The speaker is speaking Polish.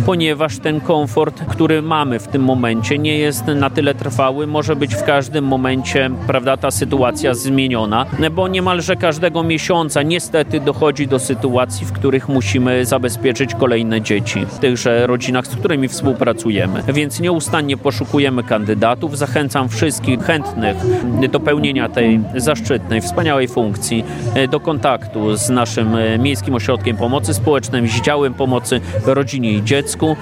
ponieważ ten komfort, który mamy w tym momencie, nie jest na tyle trwały, może być w każdym momencie, prawda, ta sytuacja zmieniona, bo niemalże każdego miesiąca niestety dochodzi do sytuacji, w których musimy zabezpieczyć kolejne dzieci w tychże rodzinach, z którymi współpracujemy. Więc nieustannie poszukujemy kandydatów. Zachęcam wszystkich chętnych do pełnienia tej zaszczytnej, wspaniałej funkcji, do kontaktu z naszym Miejskim Ośrodkiem Pomocy Społecznej, z Działem Pomocy Rodzinie i Dziecku.